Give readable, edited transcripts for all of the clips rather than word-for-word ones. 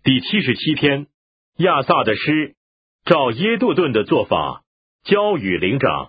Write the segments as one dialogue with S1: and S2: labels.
S1: 第77篇，亚萨的诗，照耶杜顿的做法，交与灵长。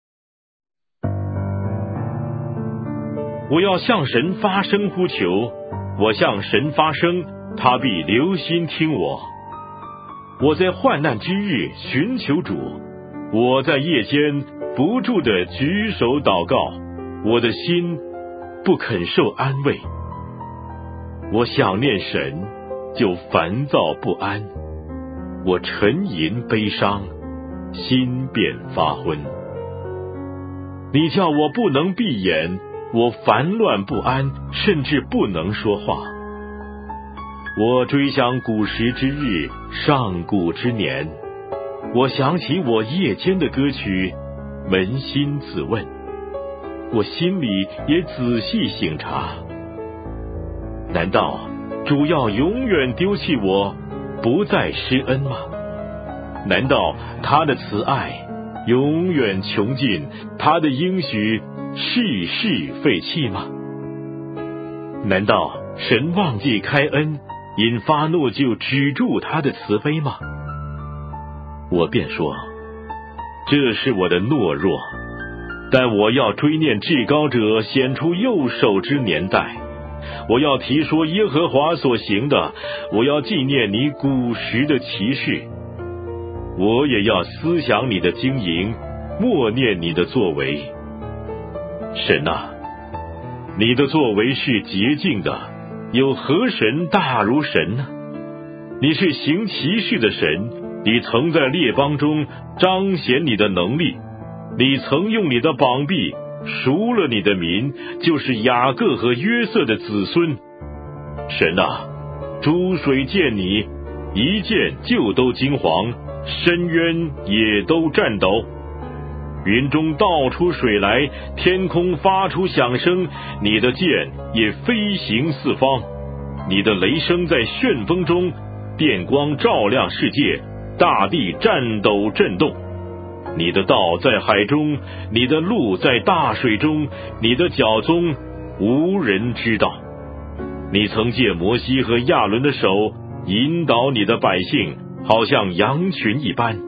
S1: 我要向神发声呼求，我向神发声，他必留心听我。我在患难之日寻求主，我在夜间不住地举手祷告，我的心不肯受安慰。我想念神，就烦躁不安，我沉吟悲伤，心便发昏。你叫我不能闭眼，我烦乱不安，甚至不能说话。我追想古时之日，上古之年，我想起我夜间的歌曲，扪心自问，我心里也仔细省察。难道主要永远丢弃我，不再施恩吗？难道他的慈爱永远穷尽，他的应许世世废弃吗？难道神忘记开恩，因发怒就止住他的慈悲吗？我便说，这是我的懦弱，但我要追念至高者显出右手之年代，我要提说耶和华所行的，我要纪念你古时的奇事，我也要思想你的经营，默念你的作为。神啊，你的作为是洁净的，有何神大如神呢？你是行奇事的神，你曾在列邦中彰显你的能力，你曾用你的膀臂赎了你的民，就是雅各和约瑟的子孙。神啊，诸水见你，一见就都惊惶，深渊也都颤抖。云中倒出水来，天空发出响声，你的剑也飞行四方，你的雷声在旋风中，电光照亮世界，大地颤抖震动。你的道在海中，你的路在大水中，你的脚踪无人知道。你曾借摩西和亚伦的手引导你的百姓，好像羊群一般。